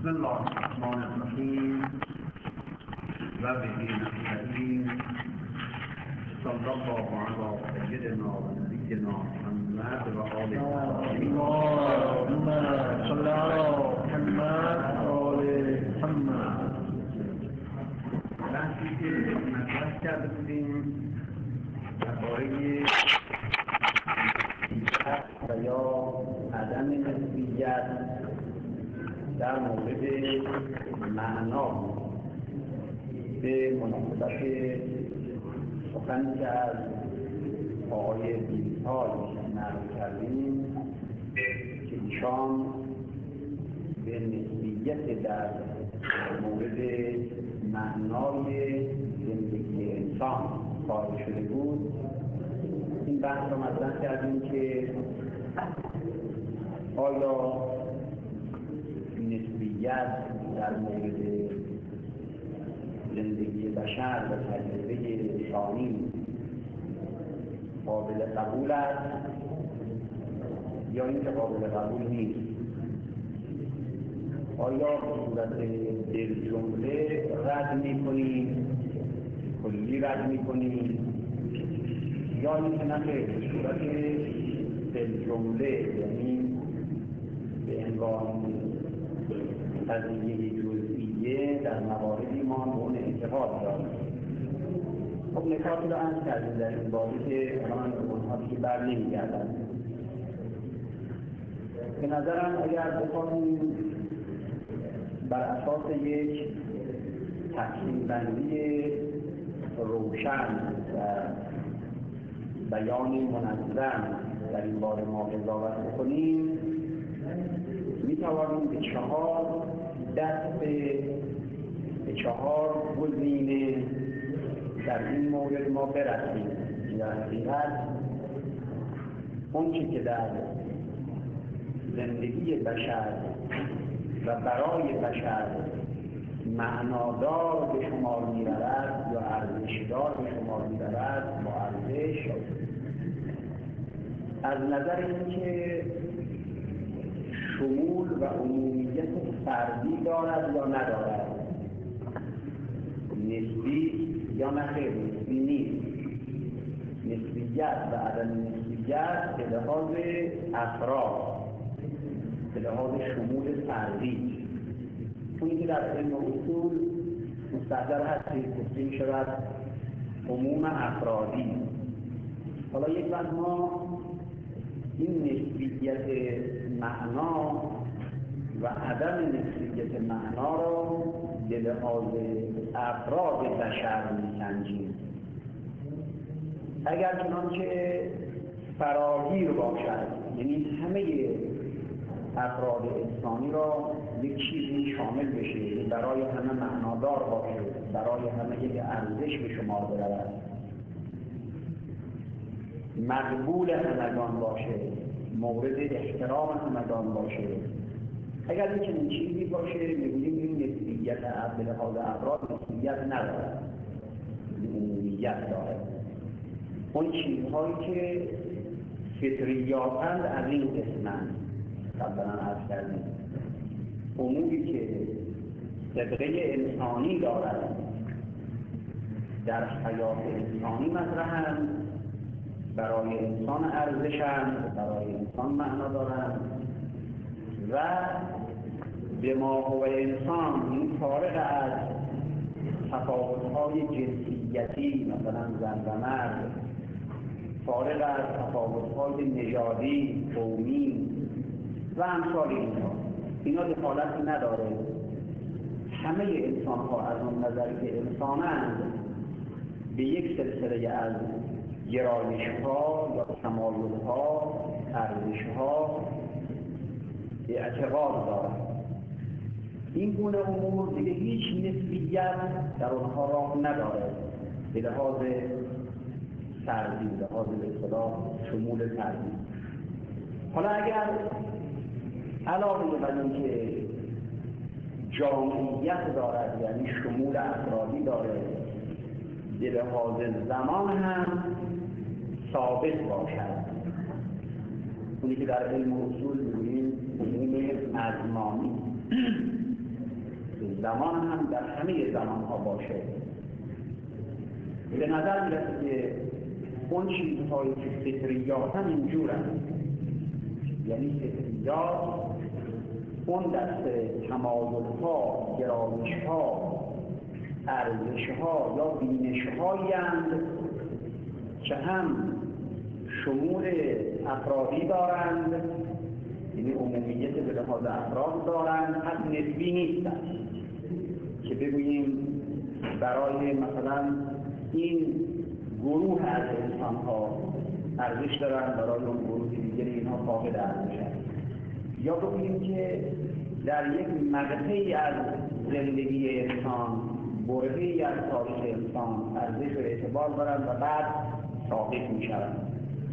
بسم الله الرحمن الرحیم و به نستعین صلی الله علی سیدنا و نبینا محمد و آله اللهم صل علی محمد و آل محمد. بحثی که مطرح کرده بودیم درباره نسبیت و یا عدم نسبیت در مورد معنا به مناسبت سخنی که از آقای بیلتای نقل کردیم که ایشان به نسبیت در مورد معنای زندگی انسان قائل شده بود. این بحث را مطرح کردیم که آیا نسبیت در مورد زندگی بشر و تجربه انسانی قابل قبول است یا اینکه قابل قبول نیست؟ آیا به صورت دلجمله رد می‌کنیم، کلی رد می‌کنیم، یا اینکه نه به صورت دلجمله، یعنی به عنوان قضیه جزئیه در مواردی ما به اون اعتقاد داریم. خب نکاتی رو عرض کردیم در این بابی که الان به اونها دیگه بر نمیگردن. به نظرم اگر بخواهیم بر اساس یک تقسیم بندی روشن و بیان منظم در این باره ما قضاوت بکنیم، میتوانیم به 4 دست به 4 گزینه در این مورد ما برسیم. در حقیقت اونچه که در زندگی بشر و برای بشر معنادار به شمار می‌رود یا ارزشدار به شمار می‌رود با ارزش از نظر اینکه شمول و عمومیت فردی دارد یا ندارد، نسبی یا نخیر نسبی نیست، نسبیت و عدم نسبیت به لحاظ افراد، به لحاظ شمول فردی، اونی که در علم اصول مستحضر هست که گفته می شود عموم افرادی. حالا یک وقت ما این نسبیت معنا و عدم نسبیت معنا را به لحاظ افراد بشر می‌سنجیم. اگر چنانچه فراگیر باشد، یعنی همه افراد انسانی را یک چیزی شامل بشه، برای همه معنادار باشه، برای همه یک ارزش به شمار برود، مقبول همگان باشه، مورد احترام همگان باشه، اگر این چنین چیزی باشه میگوییم این نسبیت به لحاظ افراد نسبیت ندارد، عمومیت دارد. اون چیزهایی که فطریاتند از این قسمند قبلا عرض کردیم، اموری که صدقه انسانی دارد، در حیات انسانی مطرحند، برای انسان ارزشند، برای انسان معنا دارند و به ماهو انسان این فارغ از تفاوت‌های جنسیتی، مثلا زن و مرد، فارغ از تفاوت‌های نژادی، قومی و امثال اینا دخالتی نداره. همه انسان‌ها از اون نظر که انسانند به یک سلسله از گرایش‌ها یا تمایل‌ها، ارزش‌ها اعتقاد دارند. این گونه امور دیگه هیچ نسبیت در آنها راه نداره به لحاظ فردی، به لحاظ به اصطلاح شمول فردی. حالا اگر علاوه بر اینکه جامعیت دارد، یعنی شمول افرادی داره، به لحاظ زمان هم ثابت باشد، اونی که در علم اصول میگوییم عموم ازمانی، زمان هم در همه زمانها باشه. به نظر میرسه که اون چیزهایی که فطریات هم اینجور هست، یعنی فطریات اون دست تمایل‌ها، گرایش‌ها، ارزش‌ها یا بینش‌هایی هستند که هم شمول افرادی دارند، یعنی عمومیت به لحاظ افراد دارند، پس نسبی نیستند که بگوییم برای مثلا این گروه از انسان‌ها ارزش دارند، برای اون گروه دیگر اینها فاقد ارزش هستند. یا بگوییم که در یک مقطعی از زندگی انسان، برهه‌ای از تاریخ انسان ارزش و اعتبار دارند و بعد ساقط می‌شوند.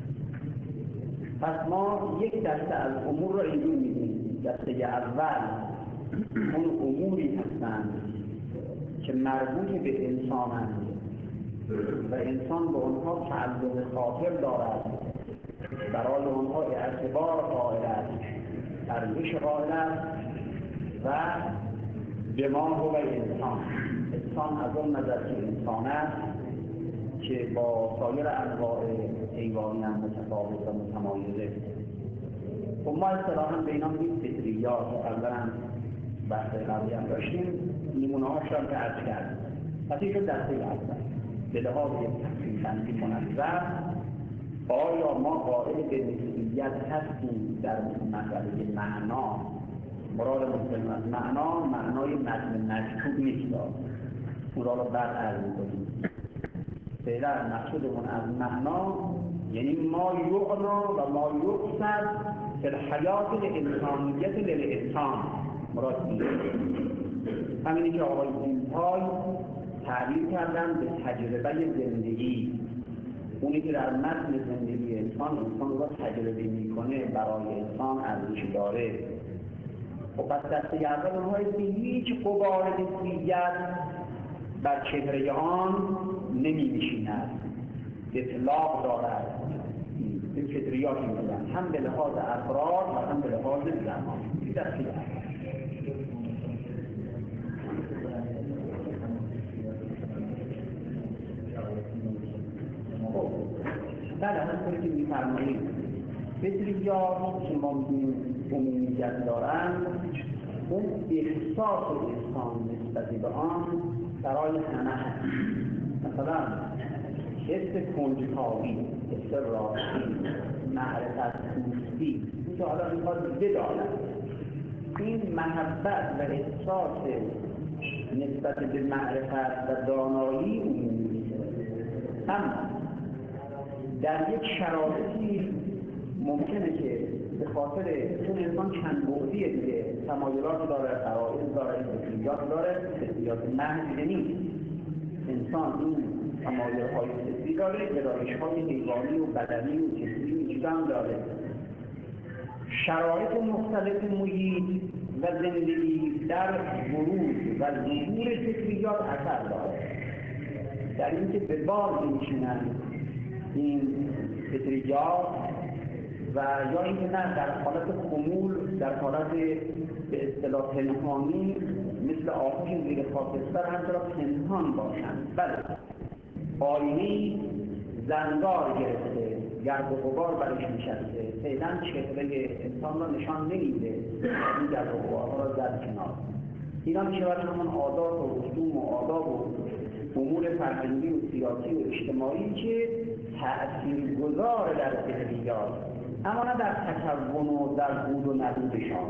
پس ما یک دسته از امور را اینجور می‌بینیم. دسته اول اون اموری هستند که مربوط به انسانند و انسان به آنها تعلق خاطر دارد، برای آنها اعتبار قائل است، ارزش قائل است و به ما هو انسان از اون نظر که انسان است که با سایر انواع حیوانی هم متفاوت و متمایزه. خب ما اصطلاحاً به اینا میگیم فطریات. اولا بحث قبلی هم داشتیم، نمونه هاش هم که عرض کردیم. پس این شد دسته اول به لحاظ یک تقسیم بندی منظم. آیا ما قائل به نسبیت هستیم در مسئله معنا؟ مراد مسلم از معنا معنای متن مکتوب نیست، اون را بعد عرض می‌کنیم. فعلا مقصودمون از معنا یعنی ما یعنا و ما یقصد فی الحیات الانسانیت للانسان مراد نیست. همینی که آقای زیمپای تعبیر کردن به تجربه زندگی، اونی که در متن زندگی انسان را تجربه میکنه برای انسان ارزش داره. خب پس دسته اول اونهایی که هیچ غبار نسبیت بر چهره آن نمی‌نشیند، اطلاق دارد. این فطریاتی بودن هم به لحاظ افراد و هم به لحاظ زمان. این دسته اول. بله همونطوری که می‌فرمایید فطریات که ما می‌گوییم عمومیت دارند، اون احساس انسان نسبت به آن برای همه هست. مثلا حس کنجکاوی، حس راستی، معرفت دوستی، این که حالا می‌خواد بداند. این محبت و احساس نسبت به معرفت و دانایی عمومی، اما در یک شرایطی ممکنه که به خاطر اون انسان چند بعدیه دیگه، تمایلات داره، فرائض داره، فطریات داره، فطریات محض نیست. انسان این تمایل‌های فطری داره، گرایش‌های حیوانی و بدنی و جسمی و چیزا هم داره. شرایط مختلف محیط و زندگی در بروز و ظهور فطریات اثر داره. در اینکه به بار می‌نشینند این فطریات و یا اینکه نه در حالت خمول، در حالت به اصطلاح پنهانی مثل آتش زیر خاکستر همچنان پنهان باشند. بله آینه‌ای زنگار گرفته، گرد و غبار برش نشسته، فعلا چهره انسان را نشان نمیده، این گرد و غبارها را زد کنار. اینا میشود همون عادات و رسوم و آداب و امور فرهنگی و سیاسی و اجتماعی که تأثیرگذار در فطریات، اما نه در تکون و در بود و نبودشان،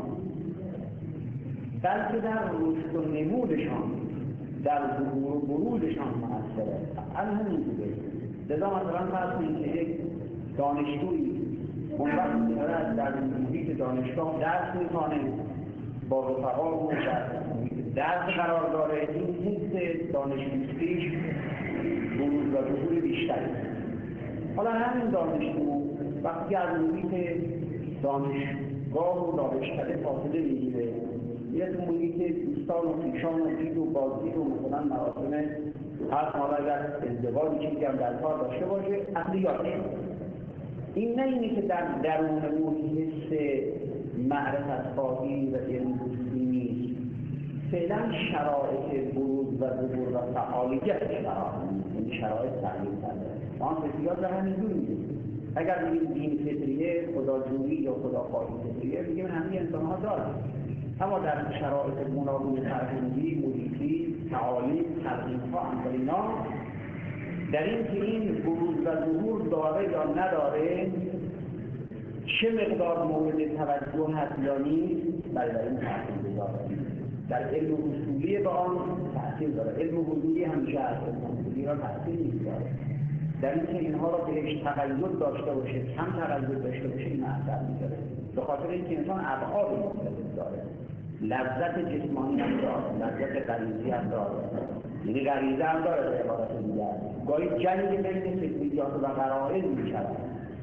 بلکه در رشد و نمودشان، در ظهور و بروزشان مؤثره. همین بوده. لذا مثلا فرض کنید که یک دانشجویی اون وقت می‌رود در محیط دانشگاه درس می‌خوانه، با رفقا و درس قرار داره، این حس دانشدوستیش بروز و ظهور بیشتری. حالا همین دانشجو وقتی از محیط دانشگاه و دانشکده فاصله میگیره، یه تو محیط دوستان و خویشان و دید و بازدید و مثلا مراسم هر حالا اگر ازدواجی چیزی هم در کار داشته باشه اصلی یاد شده. این نه اینه که در درون اون حس معرفت خواهی و علم دوستی نیست، فعلا شرایط بروز و ظهور و فعالیت این شرایط تغییر کرده. ما فطریات رو همینجور می‌دونیم. اگر بگیم دین فطریه، خداجویی یا خداخواهی فطریه، میگیم همه انسان‌ها دارن. اما در شرایط گوناگون فرهنگی، محیطی، تعالیم، تلقین‌ها، امثال اینا، در این که این بروز و ظهور داره یا نداره، چه مقدار مورد توجه هست یا نیست، برای این تأثیر داره. در علم اصولی به آن تأثیر داره. علم حضوری همیشه از علم حضوری را تأثیر می‌گذاره. در اینکه اینها را بهش تقلد داشته باشه، کم تقلد داشته باشه، این اثر می‌ذاره. به خاطر اینکه انسان ابعاد مختلف داره. لذت جسمانی هم داره، لذت غریزی هم داره. یعنی غریزه هم داره به عبارت دیگر. گاهی جنگ بین فطریات و غرایز می‌شود.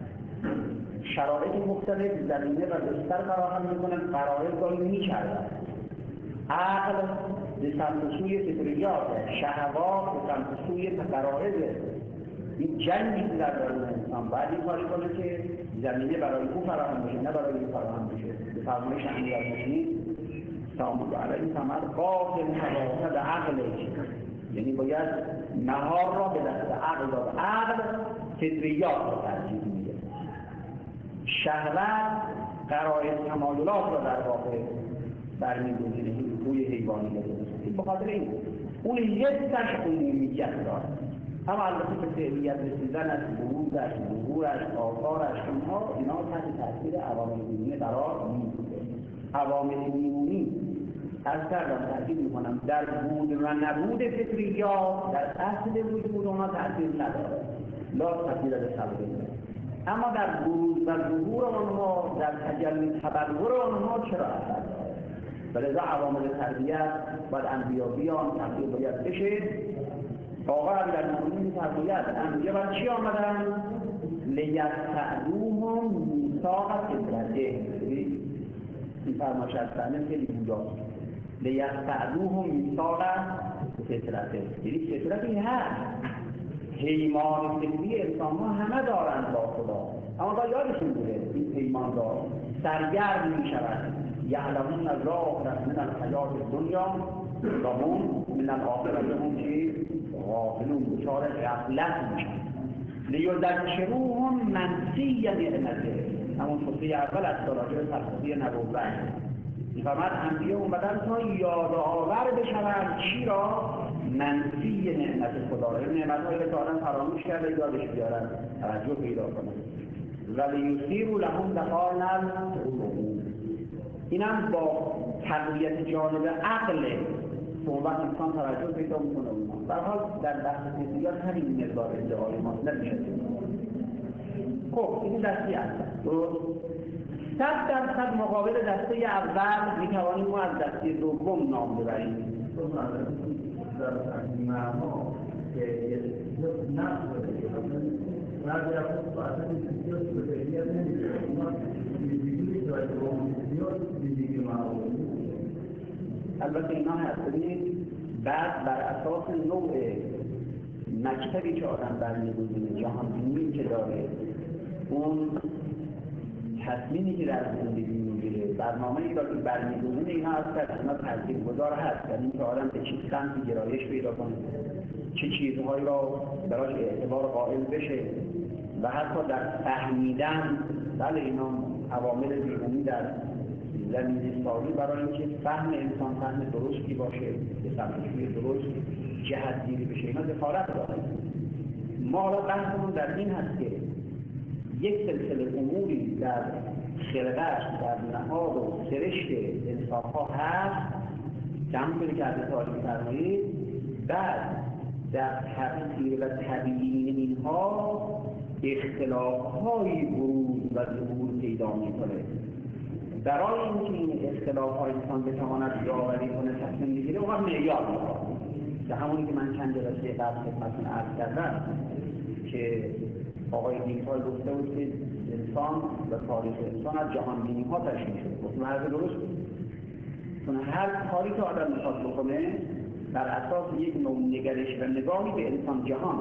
شرایط مختلف زمینه و بستر فراهم می‌کنند، غرایز گاهی می‌چرخند. عقل به سمت سوی فطریات، شهوات به سمت سوی غرایز. این جنگی که در درون انسان باید این کاری کنه که زمینه برای او فراهم بشه، نه برای او فراهم بشه. به فرمایش امیرالمومنین سلام علیه ثمر قاف متواصل عقلش، یعنی باید مهار را به دست عقل داد. عقل فطریات را ترجیح میده، شهوت غرایز تمایلات را در واقع برمی‌گزینه، روی حیوانی داره. به خاطر این اون حسش عمومیت داره، اما البته به فعلیت رسیدن از بروزش، ظهورش، آثارش، اینا تحت تاثیر عوامل بیرونی قرار می‌گیره. عوامل بیرونی از کردم تاکید می‌کنم در بود و نبود فطریات در اصل وجود اونها تاثیر نداره، لا تاثیر به سبب. اما در بروز و ظهور آنها، در تجلی تبلور آنها چرا اثر داره؟ ولذا عوامل تربیت باید انبیا بیان، تبلیغ باید بشه. آقا امیرالمومنین می‌فرماید انبیا باید چی آمدن؟ لیستعدوهم میثاق فطرته. این فرمایش از صحنه خیلی بوداست. لیستعدوهم میثاق فطرته، یعنی فطرتی هست. پیمان فطری انسان ها همه دارند با خدا، اما با یادشون بوده این پیمان را سرگرم می شود. یعلمون از ظاهرا من الحیات دنیا و هم من الاخرة هم چی؟ غافلون، دچار غفلت می شود. لیذکروهم منسی نعمته، همون خطبه اول از راجع به خطبه نبوت می‌فرماید انبیا اومدن تا یادآور بشوند چی را؟ منسی نعمت خدا را، این نعمت‌هایی که آدم فراموش کرده یادش بیارن، توجه پیدا کنه. ولیثیروا لهم دخان القلوب، اینم با تقویت جانب عقل اون وقت انسان توجه پیدا می‌کنه. به هر حال در بحث فطریات همین مقدار ادعای ماست، نمیشه. خب این دسته اول 100% مقابل دسته اول میتوانیم ما از دسته دوم نام ببریم. در معما که نفس بعضی از اصلا فطریات به فطریات نمیشه، ما دیگری که باید با فطریات دیگری معما. البته اینا هست، ببینید بعد بر اساس نوع مکتبی که آدم برمی‌گزینه، جهانبینی که داره، اون تصمیمی که در زندگی میگیره، برنامه‌ای را که برمی‌گزینه، اینا از اینا تاثیرگذار هست. در اینکه آدم به چه سمتی گرایش پیدا کنه، چه چیزهایی را براش اعتبار قائل بشه و حتی در فهمیدن. بله اینا عوامل بیرونی در زمینه سازی برای اینکه فهم انسان فهم درستی باشه، به سمت‌سوی درست جهت‌گیری بشه، اینا دخالت داره. ما حالا بحثمون در این هست که یک سلسله اموری در خلقت، در نهاد و سرشت انسان‌ها هست که همونطوری که حضرت عالی می‌فرمایید، بعد در تفسیر و تبیین اینها اختلاف‌های بروز و ظهور پیدا می‌کنه. برای اینکه این اختلاف‌های انسان بتواند داوری کنه، تصمیم بگیره، اون معیار می‌خواد. که همونی که من چند جلسه قبل خدمتتون عرض کردم که آقای دیگتای گفته بود که انسان و تاریخ انسان از جهان بینی ها تشکیل شده. گفتم حرف درست بود، چون هر کاری که آدم میخواد بکنه بر اساس یک نوع نگرش و نگاهی به انسان جهان،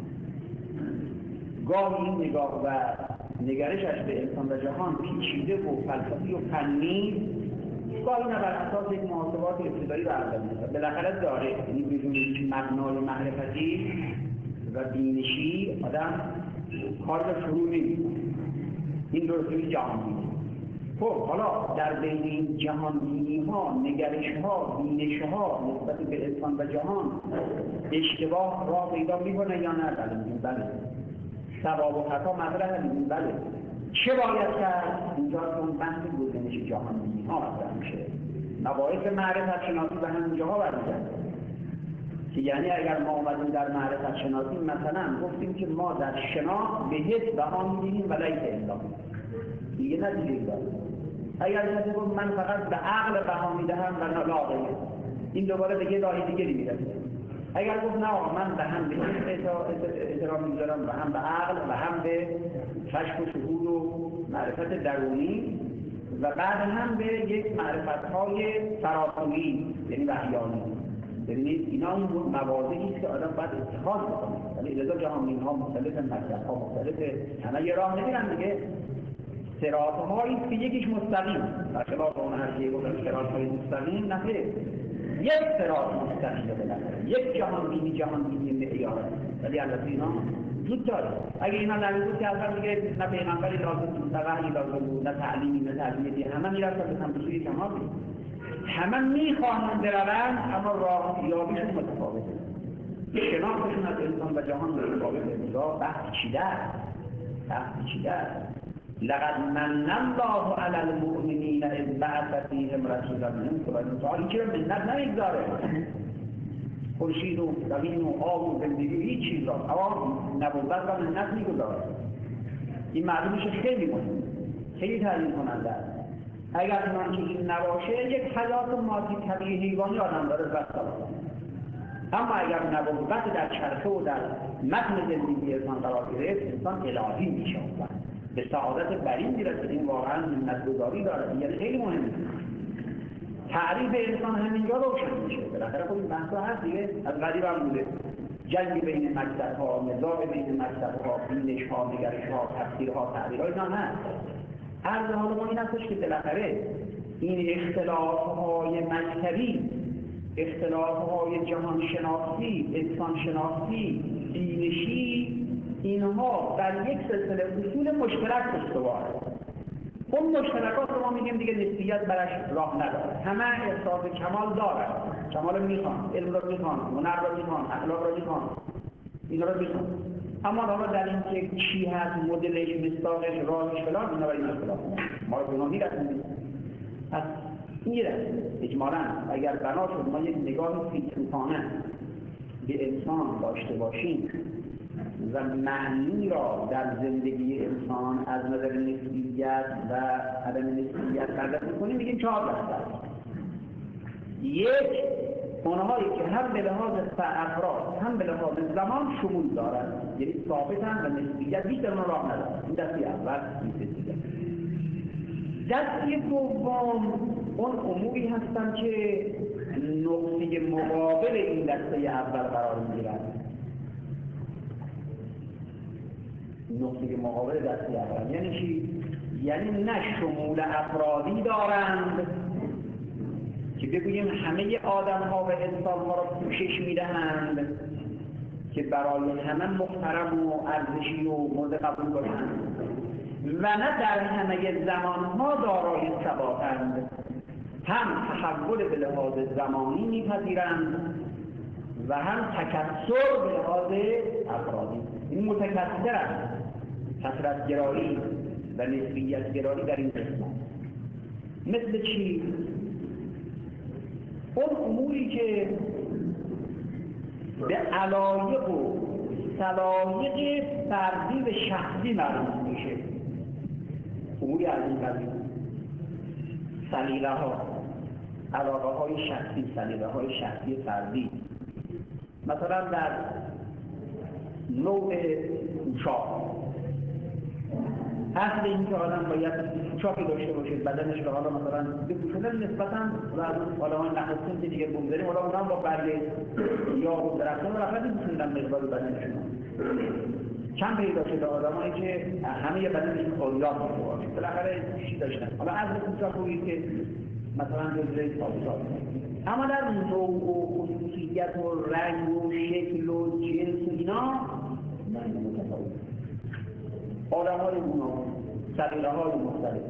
گاهی این نگاه و نگرشش به انسان و جهان پیچیده و فلسفی و فنی گاهی نه بر اساس یک محاسبات ابتدایی برمی‌گردد. بالاخره داره، یعنی بدون هیچ مبنای معرفتی و بینشی آدم کار رو شروع نمی‌کنه. این درستی جهانبینی. خب حالا در بین این جهانبینی‌ها، نگرش‌ها، بینش‌ها نسبت به انسان و جهان اشتباه راه پیدا می‌کنه یا نه؟ بله. صواب و خطا مطرحه. بله. چه باید کرد؟ اینجا اون بحث گزینش جهانبینی‌ها مطرح میشه. مباحث معرفت شناسی به همین جاها برمیگرده. که یعنی اگر ما اومدیم در معرفت شناسی مثلا گفتیم که ما در شناخت به حس بها می‌دیم و لیس الا دیگه نتیجه داره. اگر کسی گفت من فقط به عقل بها میدهم و نه لاغه، این دوباره به یه راهی دیگه میره. اگر گفت نه من به هم به احترام میذارم و هم به عقل و هم به کشف و شهود و معرفت درونی و بعد هم به یک معرفت‌های فراتوری یعنی وحیانی. ببینید اینا اون مواضعی است که آدم باید اتخاذ بکنه. ولی لذا جهانبین‌ها مختلف، مکتب‌ها مختلفه، همه یه راه نمیرن دیگه. صراط‌هایی است که یکیش مستقیم، برخلاف اون هر گفتن صراط‌های مستقیم نه، یک صراط مستقیم بالاخره، یک جهانبینی معیار. ولی البته اینا وجود داره. اگه اینا نبود که اصلا دیگه نه پیغمبری لازم بود، نه وحی لازم بود، نه تعلیمی، نه تربیتی، همه میرفتن به سمت سوی جهان. همه میخواهند بروند اما راه یابیشون متفاوته. شناختشون از انسان و جهان متفاوته. بحث چیده است. لقد من الله علی المؤمنین اذ بعث فیهم رسولا منهم. این چرا منت نمیگذاره؟ خورشید و زمین و آب و زندگی هیچ چیز را اما نبوت را منت میگذاره. این معلومش خیلی مهمه، خیلی تعیین کننده است. اگر چنانچه این نباشه یک حیات مادی طبیعی حیوانی آدم داره بس. اما اگر نبوت در چرخه و در متن زندگی انسان قرار گرفت، انسان الهی میشه، به سعادت برین میرسه. این واقعا منت‌گذاری داره، یعنی خیلی مهمه. تعریف انسان همینجا روشن میشه. بالاخره خود این بحثا هست دیگه، از قدیم هم بوده. جنگ بین مکتب‌ها، نزاع بین مکتب‌ها، بینش‌ها، نگرش‌ها، تفسیرها، تعبیرها اینا هست. عرض حال ما این هستش که بالاخره این اختلاف‌های مکتبی، اختلاف‌های جهان شناختی، انسان شناختی، بینشی، اینها بر یک سلسله اصول مشترک استواره. اون مشترکات رو ما میگیم دیگه نسبیت برش راه نداره. همه احساس کمال دارن، کمال میخوان، علم رو میخوان، هنر رو میخوان، اخلاق رو میخوان، اینا رو میخوان. اما حالا در این که چی هست، مدلش، مصداقش، راهش فلان، اینا برای این اختلاف ما رو گناهی رسیدیم. پس میره اجمالاً اگر بنا شد ما یک نگاه فیلسوفانه به انسان داشته باشیم و معنی را در زندگی انسان از نظر نسبیت و عدم نسبیت بررسی کنیم، میگیم 4 بحث. یک، اونهایی که هم به لحاظ افراد هم به لحاظ زمان شمول دارند، یعنی ثابتن و نسبیت هیچ در اون راه ندارن. این دستی اول. دستی دوم اون اموری هستن که نقطه مقابل این دسته اول قرار میگیرند. نقطه مقابل دسته اول یعنی چی؟ یعنی نه شمول افرادی دارند که بگوییم همه آدم ها و انسان ها را پوشش میدهند که برای همه محترم و ارزشی و مورد قبول باشند، و نه در همه زمان ها دارای ثباتند. هم تحول به لحاظ زمانی میپذیرند و هم تکثر به لحاظ افرادی. این متکثرند. کثرت گرایی و نسبیت گرایی در این قسمت. مثل چی؟ اون اموری که به علایق و سلایق فردی و شخصی مربوط میشه، اموری از این قبیل، سلیقه ها، علاقه های شخصی، سلیقه های شخصی فردی. مثلا در نوع پوشاک، اصل این که آدم باید پوشاکی داشته باشه، بدنش رو حالا مثلا بپوشونه نسبتاً و از اون آدمان نخستین که دیگه بگذاریم، حالا اونم با برگ یا و درختان رو رفتن میپوشوندن مقدار بدنشون. کم پیدا شده آدمایی که همه بدنشون آریات باشه، بالاخره چی داشتن. حالا اصل پوشاک روی که مثلا جزء تابوتات، اما در نوع و خصوصیت و رنگ و شکل و جنس و اینا نه متفاوت. آدم‌های گوناگون، سلیقه‌های مختلف.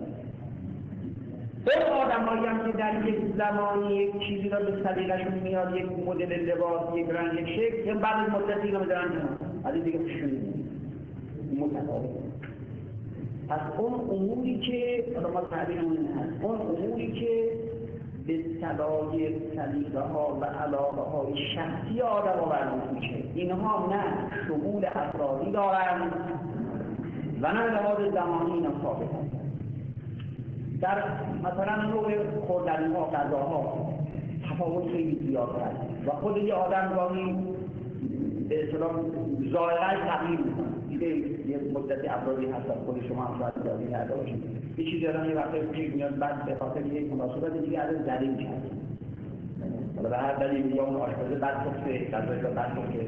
اون آدم‌هایی هم که در یک زمانی یک چیزی را به سلیقه‌شون میاد، یک مدل لباس، یک رنگ، یک شکل، بعد از مدتی اینو می‌ذارن کنار. از این دیگه خوششون متفاوت. پس اون اموری که ما تعبیرمون هست، اون اموری که به سلایق، سلیقه‌ها و علاقه‌های شخصی آدم‌ها مربوط میشه، اینها نه شمول افرادی دارند و نه به لحاظ زمانی اینا ثابت هستند. در مثلا نوع خوردنی‌ها، غذاها تفاوت خیلی زیاد هست و خود یه آدم گاهی به اصطلاح ذائقه‌اش تغییر می‌کنه. دیگه یه مدتی افرادی هستن، خود شما هم شاید یادی کرده باشید، یه چیزی آدم یه وقتی پیش میاد، بعد به خاطر یک مناسبت دیگه ازش زلیل میشه. حالا به هر دلیلی یا اون آشپزه بد پخته، غذای را بد پخته.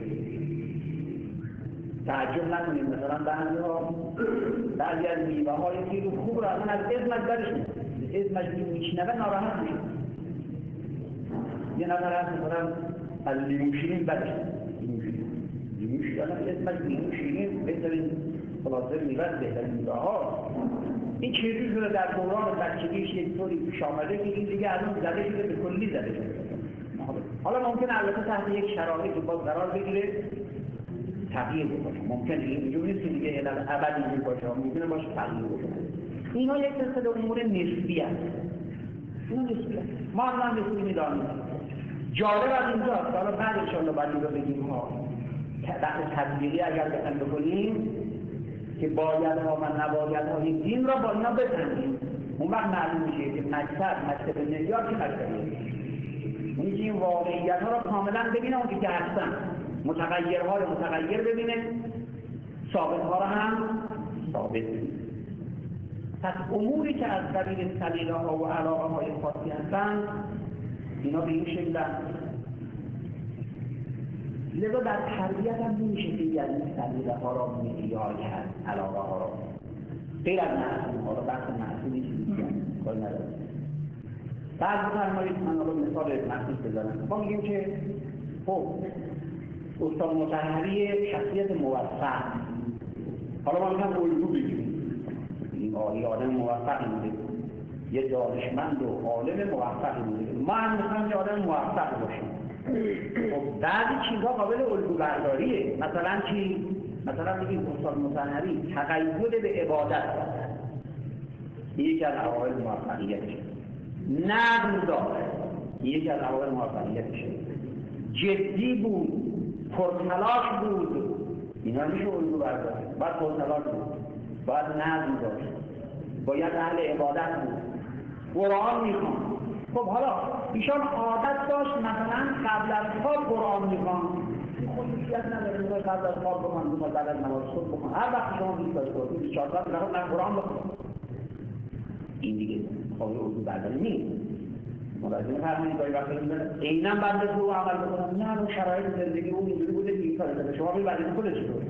تعجب نکنید مثلا بعضی از میوه‌های خیلی خوب را اصلا از اسمش برش میاد، اسمش میشنوه ناراحت میشه. یه نفر هست مثلا از لیمو شیرین برش لیمو شیرین اسمش لیمو شیرین بهترین خلاصه میوه، بهترین میوه‌ها. این چیزی رو در دوران بچگیش یک طوری پیش آمده که این دیگه از اون زده شده، به کلی زده شده. حالا ممکنه البته تحت یک شرایطی باز قرار بگیره تغییر بکنه، ممکنه اینجوری نیست که دیگه علل ابدی اینجوری باشه، ممکنه باشه تغییر بکنه. اینا یک سلسله امور نسبی هست. اینا نسبی هست. ما هم نسبی می‌دانیم. جالب از اینجاست، حالا بعد انشاءالله بعد این رو بگیم ها بحث تطبیقی اگر بخوایم بکنیم که بایدها و نبایدهای دین را با اینا بفهمیم، اون وقت معلوم میشه که مکتب معیار چه مکتبیه. اونی که این واقعیت ها را کاملا ببینه، اون که هستن متغیرها رو متغیر ببینه، ثابت ها را هم ثابت ببینه. پس اموری که از قبیل سلیقه ها و علاقه های خاصی هستند اینا به این شکل هستند. لذا در تربیت هم نمیشه که یعنی سلیقه ها را معیار کرد، علاقه ها را غیر از معصوم ها را بحث معصومی چیزی کاری نداره. بعد بفرمایید من رو مثال مخصوص بزنم. ما میگیم که خب استاد مطهری شخصیت موفق، حالا ما میگم الگو بگیریم، این آدم موفقی بوده، یه دانشمند و عالم موفقی بوده، ما هم میخوایم یه آدم موفق باشیم. خب بعضی چیزها قابل الگو برداریه. مثلا چی؟ مثلا بگیم استاد مطهری تقید به عبادت داشت، یکی از عوامل موفقیتشه. نظم داشت، یکی از عوامل موفقیتشه. جدی بود، پرتلاش بود، اینا میشه الگو برداشت. باید پرتلاش بود، باید نظم داشت، باید اهل عبادت بود، قرآن میخوان. خب حالا ایشان عادت داشت مثلا قبل از خواب قرآن میخوان، خصوصیت نداره که قبل از خواب بخوان، بعد از نماز صبح بخوان، هر وقت شما دوست داشته باشید 24 ساعت در قرآن بخوان. این دیگه قابل الگو برداری نیست. ملاحظه فرمایید گاهی وقتا میگن عیناً بنده رو عمل بکنم، نه اون شرایط زندگی اون اینجوری بوده که این کار کرده، شما به بعد خودش رو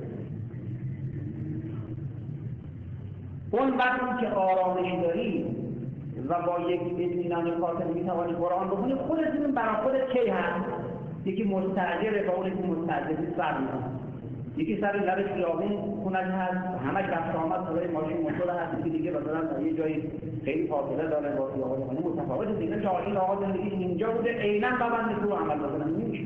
اون وقتی که آرامش داری و با یک اطمینان خاطر میتوانی قرآن بخونی، خودت میدون برای خودت کی هست. یکی مستاجره با اون که مستاجر فرق میکنه، یکی سر لب خیابون خونش هست، همش رفت آمد صدای ماشین موتور هست، دیگه مثلا یه جایی خیلی فاصله داره با خیابون خونه متفاوته دیگه. تا این آقا زندگی اینجا بوده عیناً ببنده تو عمل بکنم نمیشه.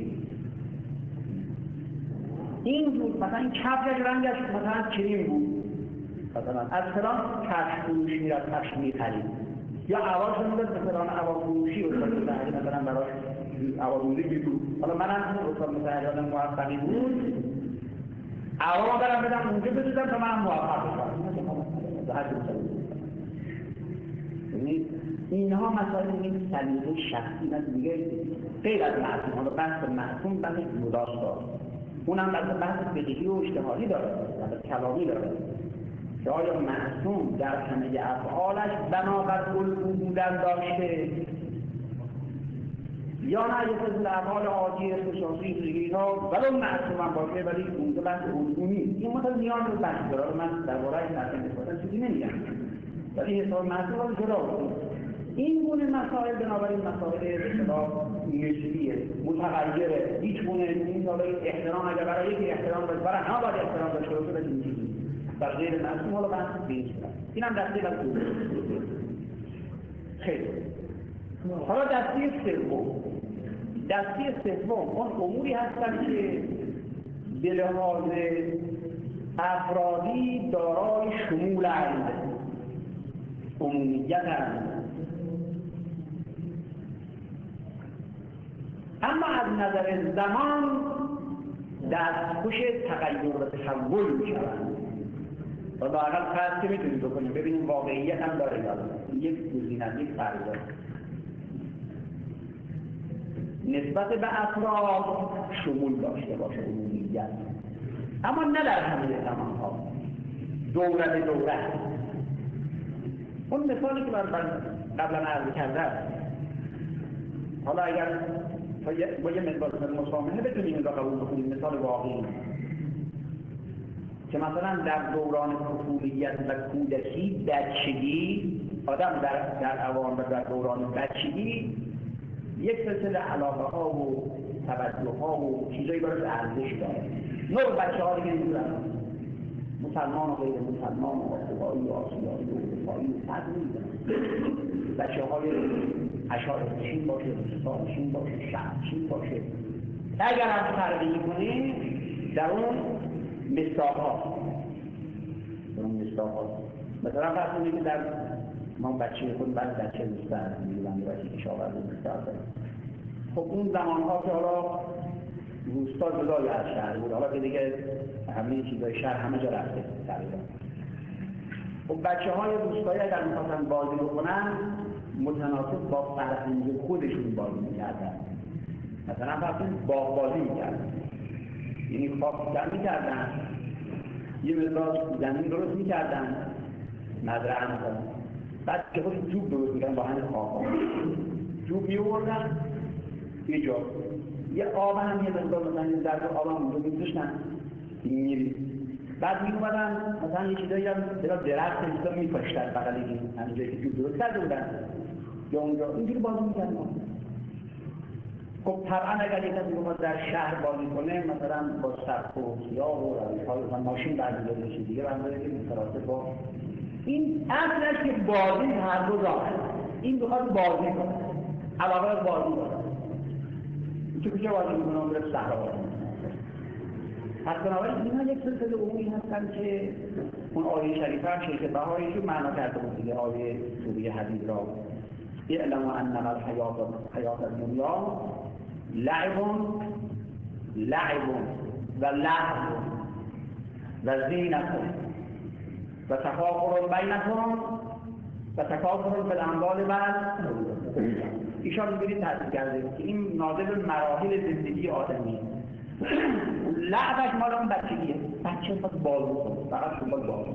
این بود مثلا این کفش رنگش مثلا کریم بود، مثلا از فلان کفش فروش میرفت کفش میخرید، یا عواش میداد به فلان عوا فروشی استاد مطهری مثلا براش عواموزی بیدو. حالا منم استاد مطهری آدم موفقی بود، عوام برم بدم اونجا بدودم تا منم موفق بشم. اینها مسائل این سلیقه شخصی نه دیگه، غیر از معصوم. حالا بحث معصوم بحث جداست داره، اونم بحث فقهی و اجتهادی داره، بحث کلامی داره که آیا معصوم در همه افعالش بنابر الگو بودن داشته یا نه یه سلسله افعال عادی اختصاصی دیگه اینا ولو معصوم هم باشه ولی اونجا بحث الگو نیست. این مثلا نیاز به بحث داره. من درباره این مسئله چیزی نمیگم، ولی حساب معصوم رو جدا کنیم. این گونه مسائل بنابراین مسائل اصطلاح نسبیه، متغیره. هیچ گونه این احترام اگر برای یکی احترام باشه، برای همه باید احترام داشته باشه، ولی این چیزی در غیر معصوم حالا بحث بیش کنه. اینم دسته اول. خیلی. حالا دسته سوم اون اموری هستن که به لحاظ افرادی دارای شمولند، عمومیتند، اما از نظر زمان دستخوش تغییر و تحول میشوند. و لااقل فرض که میتونید بکنیم ببینیم واقعیت هم داره یا یک گزینه، یک فرض نسبت به افراد شمول داشته باشه، عمومیت، اما نه در همه زمانها، دوره به دوره. اون مثالی که قبلا عرض کردم، حالا اگر با یه مسامحه بتونیم این را قبول بکنیم، مثال واقعی که مثلا در دوران طفولیت و کودکی، بچگی، آدم در اوان و در دوران بچگی یک سلسله علاقه ها و توجه ها و چیزایی براش ارزش داره. نوع بچه ها دیگه اینجورن، مسلمان و غیر مسلمان و آفریقایی و آسیایی و اروپایی و فرق نمی‌کنه. بچه های اشاره‌نشین باشه، روستانشین باشه، شهرنشین باشه، اگر هم فرقی کنه در اون مصداق‌ها، مثلا فرض کنید که در ما بچه خود بعد بچه نیستن، می‌گن بچه کشاورز نیستن. خب اون زمان‌ها که حالا روستا جدای از شهر بود، حالا که دیگه همه چیزای شهر همه جا رفته تقریبا. خب بچه‌های روستایی اگر می‌خواستن بازی بکنن، متناسب با فرهنگ خودشون بازی می‌کردن. مثلا فرض کنید باغ بازی می‌کردن، یعنی خاک می‌کردن، یه مقدار زمین درست می‌کردن، مزرعه می‌کردن، بعد که خود جوب درست می‌کردن با همین خاک‌ها، جوب می‌آوردن یه جا، یه آب هم یه مقدار مثلا یه ذره آب هم اونجا می‌ذاشتن می‌ریخت، بعد می‌اومدن مثلا یه چیزایی هم درخت اینجا می‌پاشتن بغل این همینجایی که جوب درست کرده بودن یا اونجا اینجوری بازی می‌کردن. خب طبعا اگر یک کسی بخواد در شهر بازی کنه، مثلا با سقف و سیاه و روش‌های مثلا ماشین برمی‌داره میشه دیگه، برمی‌داره که متناسب با این اصلش که بازی هر دو راه هست. این بخواد بازی کنه، علاقه بازی داره، تو کجا بازی می‌کنه؟ اون رو صحرا بازی می‌کنه. پس بنابراین اینها یک سلسله عمومی هستن که اون آیه شریفه هم شیخ بهایی که معنا کرده بود دیگه، آیه سوره حدید را اعلموا انما الحیات الدنیا لعب و لهو و زینت و تفاخر بینکم و تکاثر فی الاموال و ایشان می‌بینید تحصیل کرده که این ناظر به مراحل زندگی آدمی. لعبش مال اون بچگیه، بچه فقط بازی کنه، فقط دنبال بازی،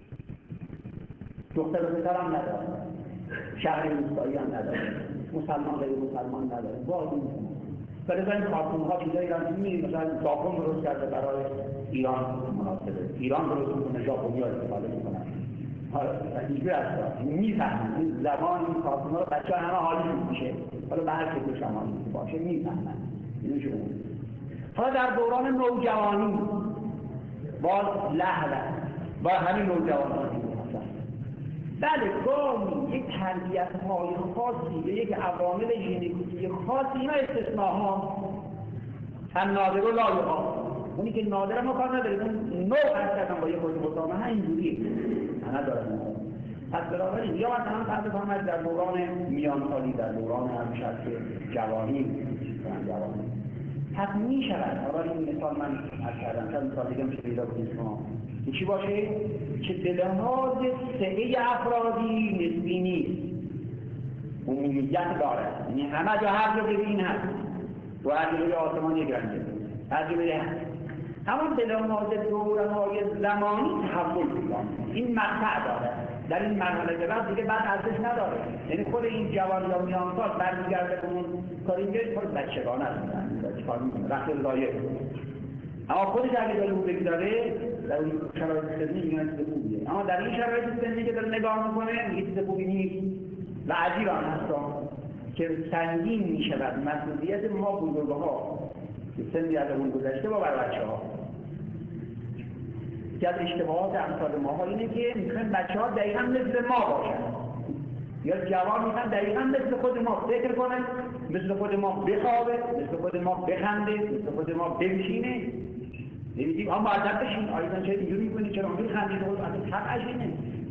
دختر و پسر هم نداره، شهر روستایی هم نداره، مسلمان غیر مسلمان نداره، بازی میکنه. برای این کارتون ها چیزایی را می‌بینید، مثلا ژاپن درست کرده برای ایران مناسبه، ایران درست میکنه، ژاپنی‌ها استفاده میکنن. حالا اینجوری هست، میفهمن این زبان این کارتون ها رو بچه‌ها همه حالیشون میشه، حالا به هر شکل شمالی باشه میفهمن. اینو شما حالا در دوران نوجوانی باز لهو با همین نوجوانانی بله گاهی یک تربیت‌های خاصی یا یک عوامل ژنتیکی خاصی، اینا استثناها هم نادر و لایقا، اونی که نادر ما کار نداریم، اون نوع هستن با یک خود مسامحه اینجوریه همه دارن. پس بنابراین یا مثلا فرض کنید در دوران میانسالی، در دوران همیشه جوانی پس می شود، حالا این مثال من از کردم، چند مثال دیگه میشه پیدا کنید شما که چی باشه؟ که به لحاظ سعه افرادی نسبی نیست، عمومیت داره، یعنی همه جا هر جا ببین هست و هر جا به آسمان یک رنگه، هر جا به هست، اما به لحاظ دوره‌های زمانی تحول پیدا می‌کنه. این مقطع داره، در این مرحله که بعد دیگه بعد ارزش نداره، یعنی خود این جوان یا میانسال برمیگرده به اون کاری میگه خود بچگانه است، کار میکنه وقتی لایق، اما خودش اگه داره او بگذاره در اون شرایط سنی میگه چیز خوبیه، اما در این شرایط سنی که داره نگاه میکنه میگه چیز خوبی نیست، و عجیب هم هست که سنگین می شود مسئولیت ما بزرگ‌ها که سنی از اون گذشته با بر بچه‌ها. که از اشتباهات امثال ماها اینه که میخوایم بچه‌ها دقیقاً مثل ما باشن، یا جوان میخوان دقیقاً مثل خود ما فکر کنن، مثل خود ما بخوابه، مثل خود ما بخنده، مثل خود ما بنشینه. نمیگیم اما مؤدب بشین، آیدان چه اینجوری میکنی، چرا اونجوری خندید، اصلا طبعش اینه.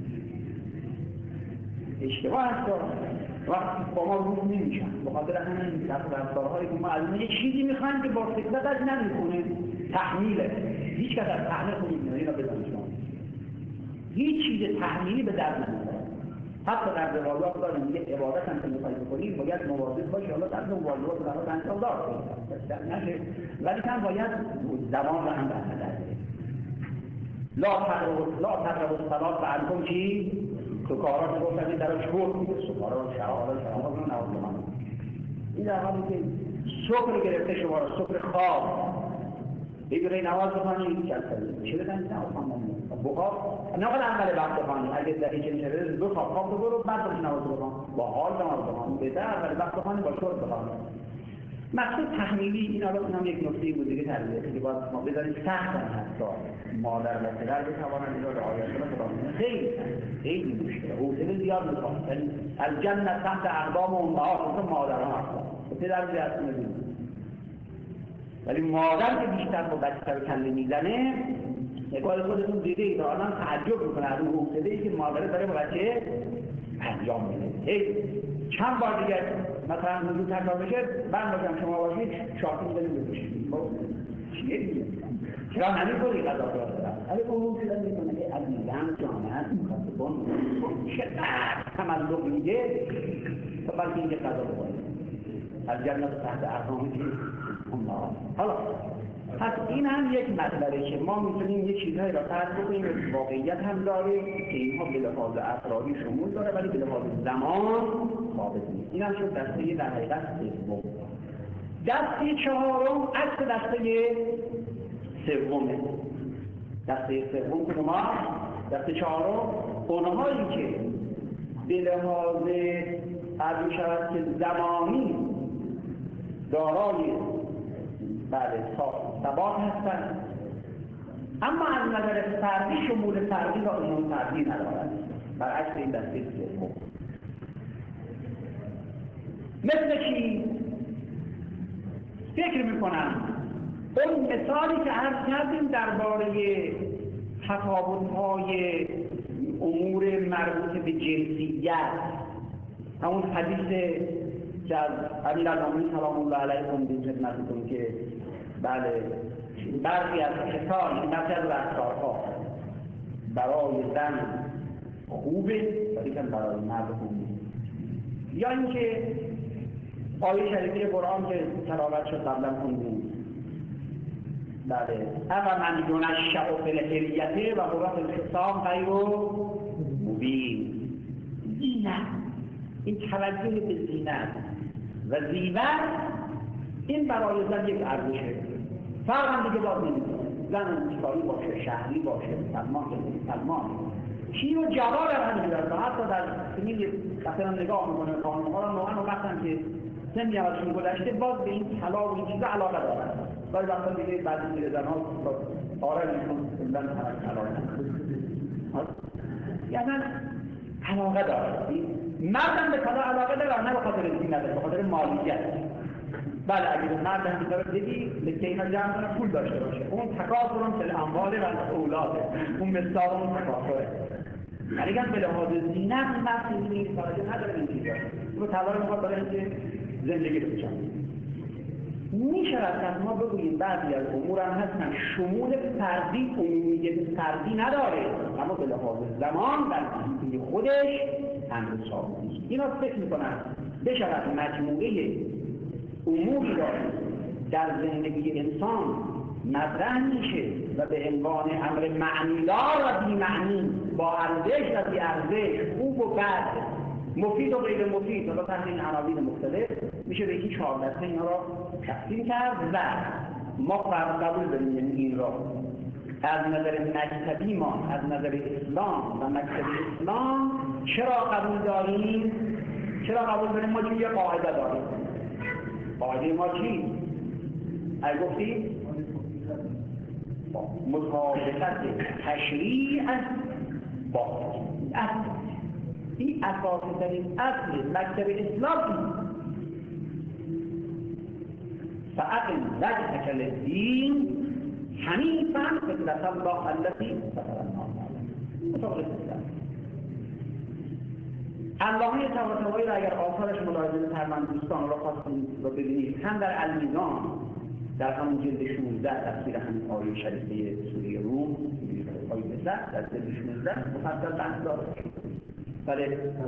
اشتباه هست وقت با ما روز نمیشن، بخاطر همین رفتارهایی که ما از اون یک چیزی میخوایم که با فکرتش نمیکنه، تحمیله. هیچ کس از تحمیل خودی نمیدونه، بدانید شما هیچ چیز تحمیلی به درد نمیخوره. حتی در روایات داریم میگه عبادت هم که میخواهی بکنید باید مواظب باشی، حالا در واجبات و فرائض انجام داد نشه، ولی هم باید زمان رو هم در نظر بگیرید. لا تقربوا الصلاة وانتم چی؟ سکارا که گفتن در شرب میگه، سکارا شراب رو نواز بخوانید. این در حالی که سکر گرفته شما رو، سکر خواب بگیره نواز بخوانید چه بدن نواز بخوانید بخواب نقل اول وقت بخوانید، اگه در این چنین شده دو خواب رو برو بعد باش نواز بخوانید، با حال نواز بخوانید، بهتر اول وقت بخوانید با شرب بخوانید. مقصود تحمیلی این هم یک نکته بود دیگه تربیتی که باید ما بذاریم سخت هم حتی مادر و پدر بتوانند این را رعایت کنند. خیلی مشکله، حوصله زیاد میخواد. یعنی الجنه تحت اقدام امهات، مادرها هستند، پدر زیاد نمیدونه، ولی مادر که بیشتر با بچه رو کله میزنه، اقبال خودتون دیده اید آنان تعجب میکنه از اون حوصله‌ای که مادر داره با بچه انجام میده. چند بار دیگر مثلا حضور تکرار بشه من باشم شما باشید شاکی میدنیم بکشید چیه دیگه؟ چرا نمی‌کنی غذا را دارم؟ ولی اون حوصله میکنه که عزیزم جانت میخواد بون چقدر تملق میده تا بلکه اینکه غذا بکنید از جنت تحت اقدام حالا پس این هم یک مطلبه که ما میتونیم یک چیزهایی را فرض بکنیم واقعیت هم داره که اینها به لحاظ افرادی شمول داره ولی به لحاظ زمان ثابت نیست. این هم شد دسته در حقیقت سوم. دسته چهارم عکس دسته سومه. دسته سوم که ما دسته چهارم اونهایی که به لحاظ عرض شود که زمانی دارای ثبات هستند، اما از نظر فردی شمول فردی و عموم فردی ندارند، برعکس این دسته سوم. مثل چی؟ فکر میکنم اون مثالی که عرض کردیم درباره تفاوت‌های امور مربوط به جنسیت، همون حدیث که از امیرالمومنین سلام الله علیه خوندیم خدمتتون که بله برخی از کسان برخی از رفتارها برای زن خوبه ولی که برای مرد خوب نیست. یا اینکه آیه شریفه قرآن که تلاوت شد قبلا خوندیم بله اما من ینشأ فی الحلیة و هو فی الخصام غیر مبین. زینت، این توجه به زینت و زیور این برای زن یک ارزشه. فرق هم دیگه باز نمی‌کنه زن موسیقایی باشه، شهری باشه، مسلمان کی و جواب هم همین دارد. حتی در سنین مثلا نگاه میکنه خانم‌ها را نوعا وقتاً که سنی ازشون گذشته باز به این طلا و این چیزا علاقه دارن. ولی وقتا دیگه بعضی میره زن‌ها آره میشون زن علاقه یعنی علاقه دارد. مردم به طلا علاقه دارن نه به خاطر زینت، به خاطر مالیت. بله اگه مرد هم بیداره دیدی لکه اینا جمع کنه پول داشته باشه، اون تکاثرون فی الاموال و اولاده، اون مثال اون تکاثره. اگر به لحاظ زینت مرد نیست توجه نداره این چیزا رو تبار میخواد برای اینکه زندگی رو بچن. میشود که ما بگوییم بعضی از امور هم هستن شمول فردی عمومیت فردی نداره اما به لحاظ زمان در زندگی خودش امر ثابت نیست. اینا فکر میکنن بشود مجموعه اموری را در زندگی انسان مطرح میشه و به عنوان امر معنیدار و بی معنی با ارزش و بی ارزش، خوب و بد، مفید و غیر مفید و تحت این عناوین مختلف میشه به این 4 دسته اینا را تقسیم کرد و ما قبول داریم. یعنی این را از نظر مکتبی ما از نظر اسلام و مکتب اسلام چرا قبول داریم؟ چرا قبول داریم؟ ما چون یه قاعده داریم. قاعده ما چی؟ اگه گفتیم مطابقت تشریع با اصل. این اساسی ترین اصل مکتب اسلامی. فأقم وجهك للدین حنیفا فطرة الله التي فطر الناس علیها. علامه طباطبایی را اگر آثارش ملاحظه فرمایید دوستان را خواستید رو ببینید، هم در المیزان در همون جلد 16 تفسیر همین آیه شریفه سوره روم آیه 10 در جلد 16 مفصل بحث داره. برای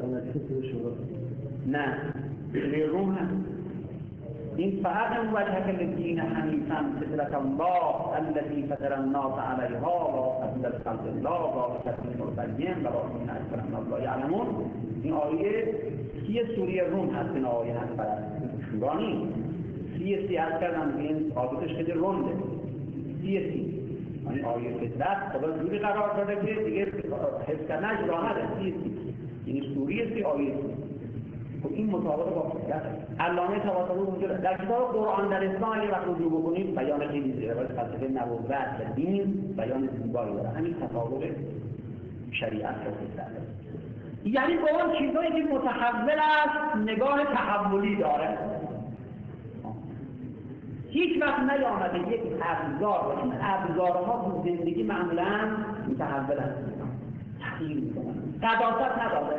نه سوره روم هم این فأقم وجهك للدین حنیفا فطرة الله التي فطر الناس علیها لا تبدیل لخلق الله ذلک الدین ولکن اکثر الناس لا یعلمون. این آیه 30 سوره روم هست. این آیه هست برای شورانی 30 از کردم این آیتش خیلی رونده 30 این آیه فطرت خدا جوری قرار داده که دیگه حفظ کردنش راه نداره. 30 یعنی سوره 30 آیه 30. این مطابق با فطرت. علامه طباطبایی اونجا در کتاب قرآن در اسلام اگه وقت رجوع بکنید بیان خیلی زیبایی فلسفه نبوت و دین بیان زیبایی داره. همین تطابق شریعت و فطرت. یعنی با اون چیزایی که متحول است نگاه تحولی داره. هیچ وقت نیامده یک ابزار، این ابزارها تو زندگی معمولاً متحول هستند، تغییر میکنن. قداست نداره،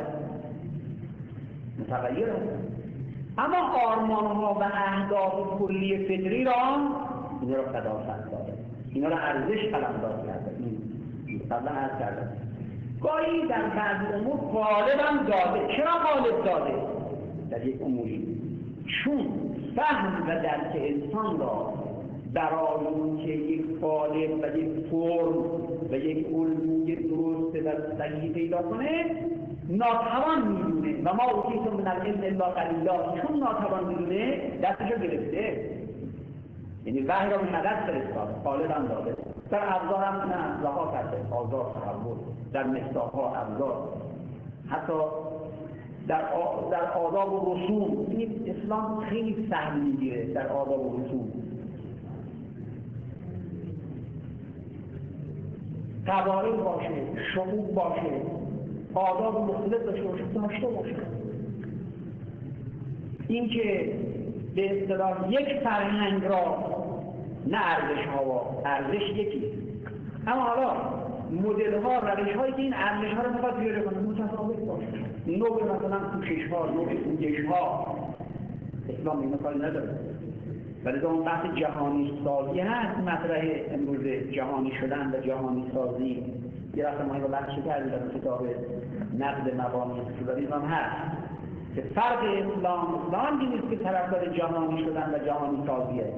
متغیر هست. اما آرمانها و اهداف کلی فطری را اینا را قداست داره، اینا را ارزش قلمداد کرده. این قبلا عرض کردم گاهی در بعضی امور غالبا داده. چرا غالب داده؟ در یک اموری چون فهم و درک انسان را برای اینکه یک قالب و یک فرم و یک الگوی درست و صحیح پیدا کنه ناتوان میدونه و ما اوتیتم من العلم الا قلیلا. چون ناتوان میدونه دستشو گرفته، یعنی وحی را به مدد فرستاده، غالبا داده. در ابزار هم نه رها کرده، آزار تحول در مصداق‌ها ابزار، حتی در آداب و رسوم. این اسلام خیلی سهم میگیره در آداب و رسوم. قواعد باشه، شعوب باشه، آداب مختلف داشته باشه. این که به اصطلاح یک فرهنگ را نه ارزش ها، ارزش یکی، اما حالا مدل ها، روش هایی که این ارزش ها رو میخواد بیاره کنه متفاوت باشه. نوع مثلا کوشش ها، نوع پوزش ها اسلام این کاری نداره. ولی اون بحث جهانی سازی هست، مطرح امروز جهانی شدن و جهانی سازی. یه وقت ما اینو بحث کردیم در کتاب نقد مبانی سکولاریسم هم هست که فرق اسلام نیست که طرفدار جهانی شدن و جهانی سازیه.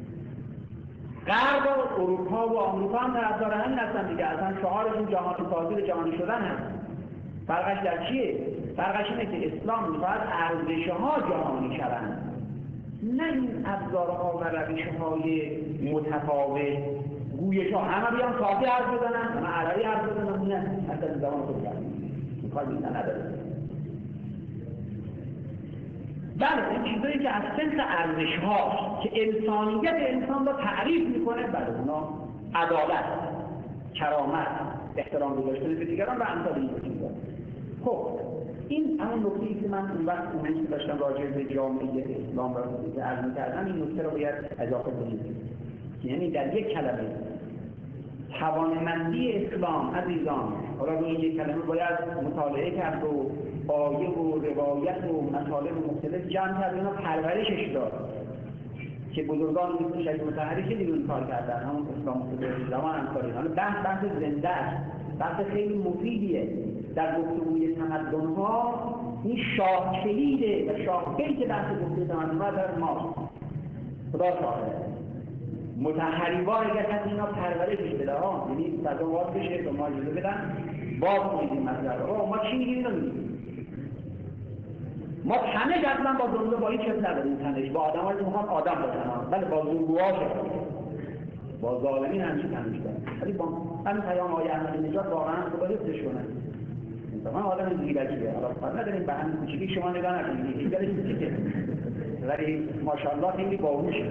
غرب و اروپا و آمریکا هم طرفدار همین هستن دیگه، اصلا شعارشون جهانی سازی و جهانی شدن هست. فرقش در چیه؟ فرقش اینه که اسلام می‌خواد ارزش‌ها جهانی شوند، نه این ابزارها و روش‌های متفاوت. گویش‌ها همه بیان فارسی حرف بزنن، همه عربی حرف بزنن، نه اصلا زبان خود کرد این کار دیگه نداره. بله این چیزایی که از سنت ارزش‌هاست که انسانیت انسان را تعریف میکنه، بله اونا عدالت، کرامت، احترام گذاشتن به دیگران و امثال این چیزا. خب این همون نکته‌ای که من اون وقت اون داشتم راجع به جامعه اسلام را عرض می‌کردم، این نکته رو باید اضافه کنیم. یعنی در یک کلمه توانمندی اسلام عزیزان، حالا روی یک کلمه باید مطالعه کرد و آیه و روایت و مطالب مختلف جمع کرد، اینا پرورشش داد که بزرگان مثل شیخ مطهری خیلی اون کار کردن، همون اسلام زمان هم کاری. حالا بحث زنده است، بحث خیلی مفیدیه در گفتگوی تمدن‌ها. این شاه کلیده و شاه بیت بحث گفتگوی تمدن‌ها در ما خدا شاهده. مطهری بار اگر کسی اینا پرورشش بده ها، یعنی صدا باز بشه به ما اجازه بدن باز کنید این مسئله رو. ما چی میگیم اینو میگیم؟ ما تنش اصلا با دنیا با هیچ چیز نداریم. تنش با آدم ها رو میخوان آدم باشن، ولی با زورگوها شد، با ظالمین همیشه تنش دارن. ولی با همین پیام های احمدی نژاد واقعا خدا حفظش کنه. من آدم زیرکیه، حالا کار نداریم به همین کوچیکی شما نگاه نکنید، هیچ کوچیکه ولی ماشاءالله خیلی باهوشه.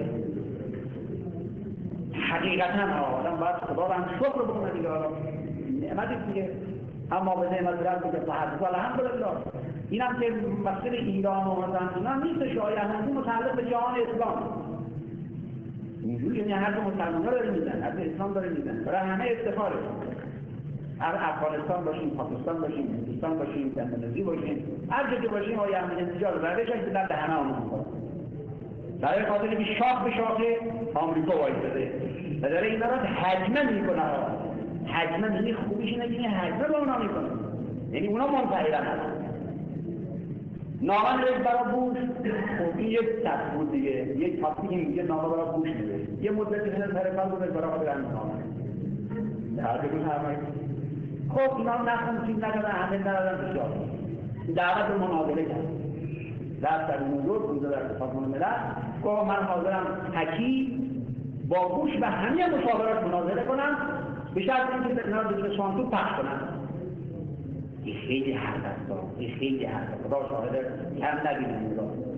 حقیقتا آدم باید خدا رو هم شکر بکنه دیگه، نعمتی دیگه. اما به نعمت رب میگه فحدث الحمدلله. اینم که مسئله ایران و مثلا اینا نیست، شاید هم متعلق به جهان اسلام. اینجوری یعنی هر دو مسلمان‌ها داره میزنن، هر دو اسلام داره میزنن، برای همه افتخاره. هر افغانستان باشیم، پاکستان باشیم، هندوستان باشیم، اندونزی باشیم، هر جا که باشیم آیا احمدی‌نژاد روش هست در همه آمون برای خاطر که شاخ به شاخ آمریکا وایساده و داره اینا را حجمه میکنه. حجمه یعنی خوبیش اینه که حجمه با اونا میکنه، یعنی اونا منفعلن هستن. نامه نوشت برای بوش، خب این یک سبک بود دیگه، یک تاکتیک میگه نامه برای بوش نوشت، یه مدت که سر کار بود برای خود همین نامه در بگون همه خب اینا رو نخون چیز نکردن، همه ندادن بسیار دعوت به مناظره کرد. در موضوع بوده در سازمان ملل گفت من حاضرم حکی با بوش و همه مشاورات مناظره کنم به شرط اینکه اینا رو به سانتور پخش کنم. این خیلی حرف است، این خیلی حرف است، خدا شاهد کم نبینیم.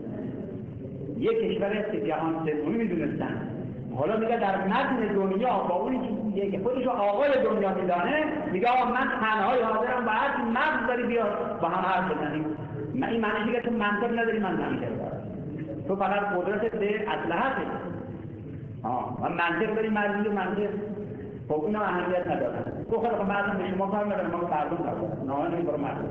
یک کشور است که جهان سومی میدونستن، حالا میگه در متن دنیا با اونی که خودش آقای دنیا میدانه میگه آقا من تنهای حاضرم با هر کی مغز داری بیا با هم حرف بزنیم. من این معنی دیگه تو منطق نداری، من نمیشه تو فقط قدرت به اسلحته. من منطق داری، مرزی و منطق خب اینا اهمیت ندارن. تو خیلی خب من به شما کار ندارم، ما مردم کار دارم، نه نمی برای مردم.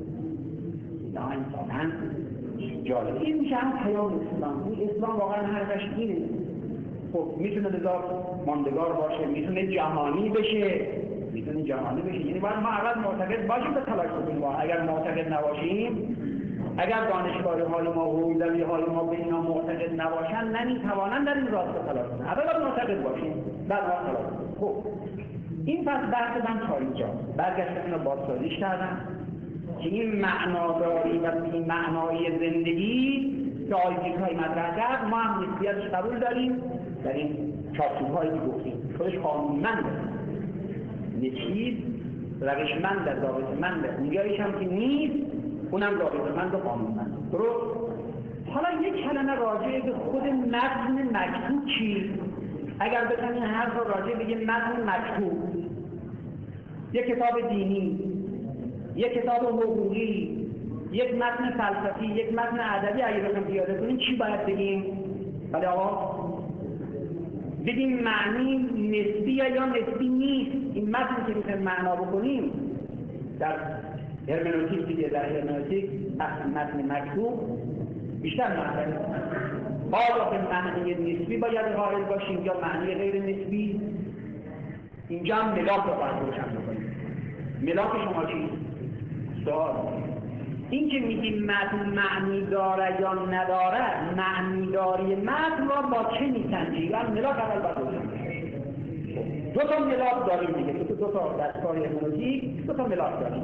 نه انسان جالب این میشه هم پیام اسلام. این اسلام واقعا حرفش اینه. خب میتونه بذار ماندگار باشه، میتونه جهانی بشه، یعنی باید ما اول معتقد باشیم به تلاش کنیم. اگر معتقد نباشیم، اگر دانشگاه‌های ما و حوزه‌های ما به اینا معتقد نباشن نمیتوانند در این راستا تلاش کنند. اول باید معتقد باشیم بعد تلاش کنیم. خب این پس بحث من تا اینجا برگشتم اینو بازسازیش کردم که این معناداری و این معنای زندگی که آیدیک‌های مطرح کرد ما هم نسبیتش قبول داریم در این چارچوب‌هایی که گفتیم. خودش قانونمنده، نسبی روشمنده، ضابطه‌منده، اونجاییش هم که نیست اونم ضابطه‌مند و قانونمند. درست؟ حالا یک کلمه راجع به خود متن مکتوب چی؟ اگر بتونیم هر رو راجع به متن مکتوب، یک کتاب دینی، یک کتاب حقوقی، یک متن فلسفی، یک متن ادبی اگه بخوایم پیاده کنیم چی باید بگیم؟ ولی آقا بگیم معنی نسبیه یا نسبی نیست. این متن که میتونیم معنا بکنیم در هرمنوتیک دیگه، در هرمنوتیک متن مکتوب بیشتر معنی آیا به معنی نسبی باید قائل باشیم یا معنی غیر نسبی؟ اینجا هم ملاک رو باید روشن بکنیم. ملاک شما چیست؟ سوال این که میگیم متن معنی داره یا نداره، معنی داری متن را با چه میسنجی؟ یا ملاک اول باید روشن بکنیم. دو تا ملاک داریم دیگه، دو تا دستگاه هرمنوتیک، دو تا ملاک داریم.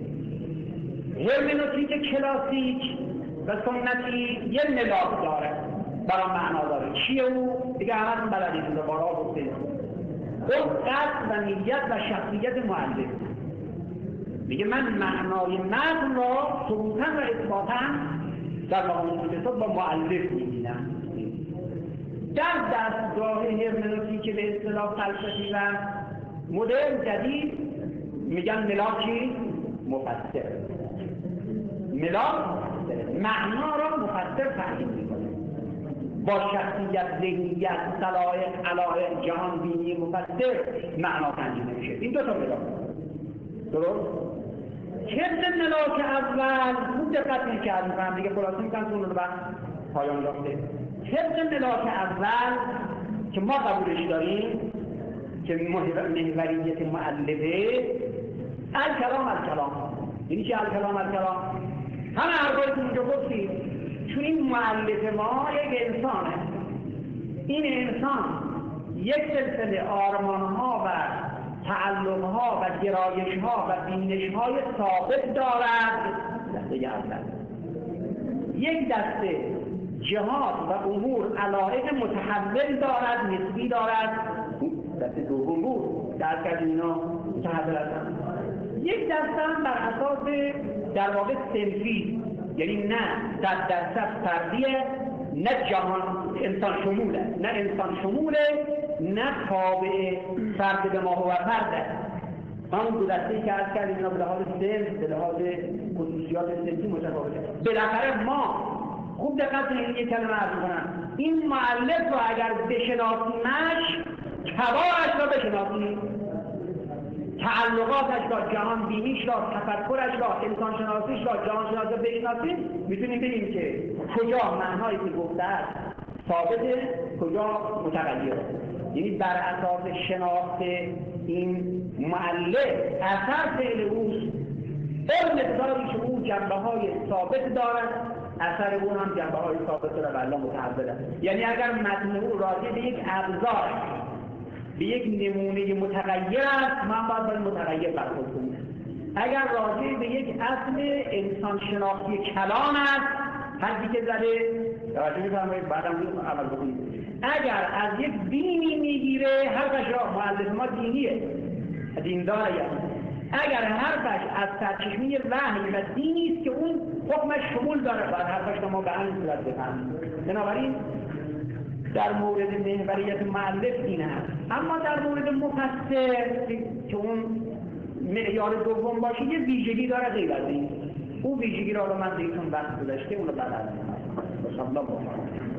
هرمنوتیک کلاسیک و سنتی یه ملاک داره برای معنا داره. چیه او؟ دیگه همه بلدید رو بارها گفتیم. اون قصد و نیت و شخصیت مؤلف. میگه من معنای متن را ثبوتا و اثباتا در مقام کتاب با مؤلف میبینم. در دستگاه هرمنوتیک به اصطلاح فلسفی و مدرن جدید میگن ملاکی مفسر. ملاک معنا را مفسر تعیین میکنه. با شخصیت، ذهنیت، صلایح، علایق، جهان بینی مفسر معنا تنظیم میشه. این دو تا ملاک. درست؟ طبق ملاک اول خوب دقت می‌کردیم دیگه خلاصه می‌کنم اون رو بعد پایان یافته. طبق ملاک اول که ما قبولش داریم که محوریت مؤلفه الکلام. یعنی چه الکلام؟ همه حرفایی که اونجا گفتیم، چون این مؤلف ما یک انسانه. این انسان یک سلسله آرمان‌ها و تعلق‌ها و گرایش‌ها و بینش‌های ثابت دارد. دسته اول یک دسته جهات و امور علایق متحول دارد، نسبی دارد. دسته دوم بود درک از اینا متحول هستند. یک دسته هم بر اساس در واقع صنفی، یعنی نه 100% فردیه، نه جهان انسان شموله، نه انسان شموله، نه تابع فرد به ما و فرده. همون دو دسته‌ای که عرض کردیم اینا به لحاظ صنف، به لحاظ خصوصیات صنفی متفاوته. بالاخره ما خوب دقت کنید، یک کلمه عرض کنم، این مؤلف رو اگر بشناسیمش، تبارش را بشناسیم، تعلقاتش را، جهان بینیش را، تفکرش را، انسان شناسیش را، جهان شناسی بشناسیم، میتونیم بگیم که کجا معنایی که گفته است ثابته، کجا متغیره. یعنی بر اساس شناخت این مؤلف اثر فعل اوست، اون مقداری که او جنبه های ثابت دارد، اثر او هم جنبه های ثابت دارد و الله متحول است. یعنی اگر متن او راجع به یک ابزار، به یک نمونه متغیر است، من باید متغیر برخورد کنم. اگر راجع به یک اصل انسان شناختی کلام است، حدی که زده راجع می‌فرمایید بعدم عمل بکنید. اگر از یک دینی میگیره، حرفش را مؤلف ما دینیه، دینداره. اگر حرفش از سرچشمه وحی و دینی است که اون حکمش شمول داره، بعد حرفش ما به همین صورت بفهمیم. بنابراین در مورد محوریت مؤلف این هست. اما در مورد مفسر که اون معیار دوم باشه، یه ویژگی داره غیر از این. اون ویژگی را من دیگه وقت گذشته اون رو بعد از این